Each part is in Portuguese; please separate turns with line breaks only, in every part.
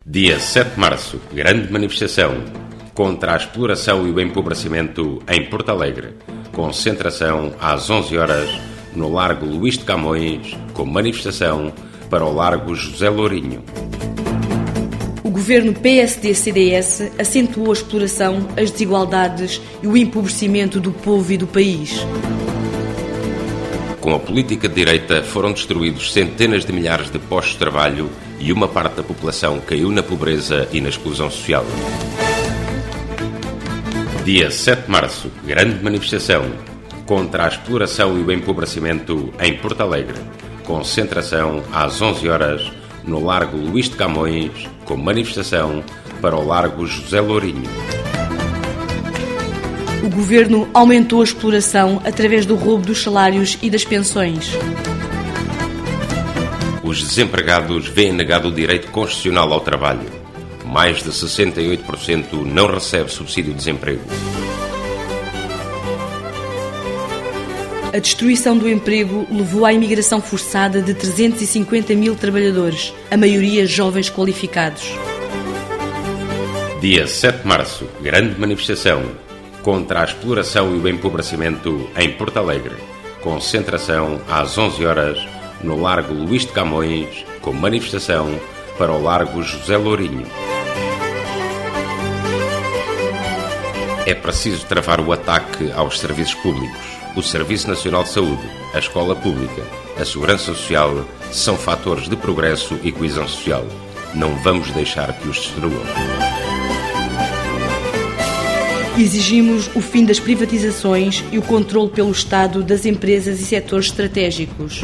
Dia 7 de março, grande manifestação contra a exploração e o empobrecimento em Porto Alegre. Concentração às 11 horas no Largo Luís de Camões, com manifestação para o Largo José Lourinho.
O governo PSD-CDS acentuou a exploração, as desigualdades e o empobrecimento do povo e do país.
Com a política de direita foram destruídos centenas de milhares de postos de trabalho e uma parte da população caiu na pobreza e na exclusão social. Dia 7 de março, grande manifestação contra a exploração e o empobrecimento em Porto Alegre. Concentração às 11 horas no Largo Luís de Camões, com manifestação para o Largo José Lourinho.
O governo aumentou a exploração através do roubo dos salários e das pensões.
Os desempregados veem negado o direito constitucional ao trabalho. Mais de 68% não recebe subsídio de desemprego.
A destruição do emprego levou à imigração forçada de 350 mil trabalhadores, a maioria jovens qualificados.
Dia 7 de março, grande manifestação contra a exploração e o empobrecimento em Porto Alegre. Concentração às 11 horas no Largo Luís de Camões, com manifestação para o Largo José Lourinho. É preciso travar o ataque aos serviços públicos. O Serviço Nacional de Saúde, a escola pública, a segurança social são fatores de progresso e coesão social. Não vamos deixar que os destruam.
Exigimos o fim das privatizações e o controle pelo Estado das empresas e setores estratégicos.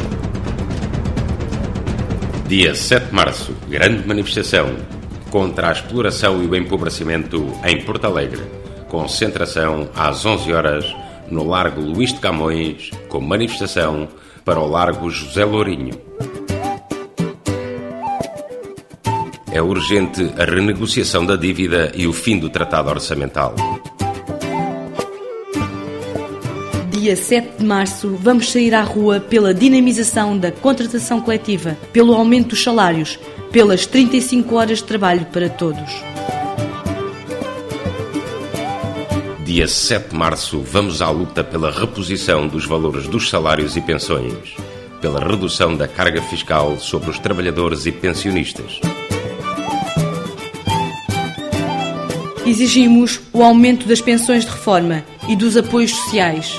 Dia 7 de março, grande manifestação contra a exploração e o empobrecimento em Porto Alegre. Concentração às 11 horas no Largo Luís de Camões, com manifestação para o Largo José Lourinho. É urgente a renegociação da dívida e o fim do tratado orçamental.
Dia 7 de março, vamos sair à rua pela dinamização da contratação coletiva, pelo aumento dos salários, pelas 35 horas de trabalho para todos.
Dia 7 de março, vamos à luta pela reposição dos valores dos salários e pensões, pela redução da carga fiscal sobre os trabalhadores e pensionistas.
Exigimos o aumento das pensões de reforma e dos apoios sociais.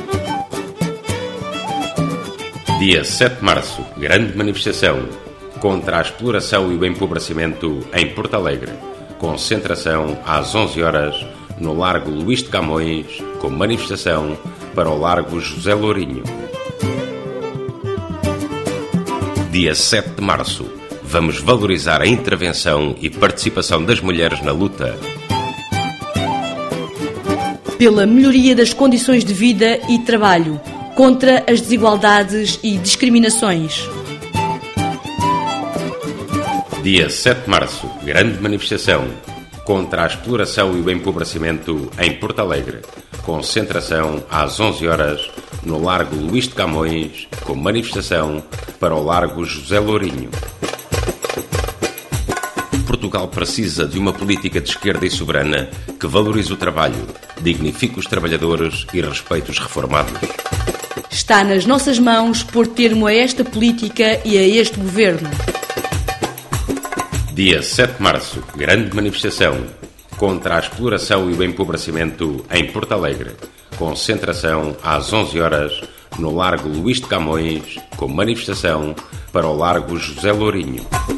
Dia 7 de março, grande manifestação contra a exploração e o empobrecimento em Porto Alegre. Concentração às 11 horas no Largo Luís de Camões, com manifestação para o Largo José Lourinho. Dia 7 de março, vamos valorizar a intervenção e participação das mulheres na luta.
Pela melhoria das condições de vida e trabalho, contra as desigualdades e discriminações.
Dia 7 de março, grande manifestação contra a exploração e o empobrecimento em Porto Alegre. Concentração às 11 horas no Largo Luís de Camões, com manifestação para o Largo José Lourinho. Portugal precisa de uma política de esquerda e soberana que valorize o trabalho, dignifique os trabalhadores e respeite os reformados.
Está nas nossas mãos pôr termo a esta política e a este governo.
Dia 7 de março, grande manifestação contra a exploração e o empobrecimento em Porto Alegre. Concentração às 11 horas no Largo Luís de Camões, com manifestação para o Largo José Lourinho.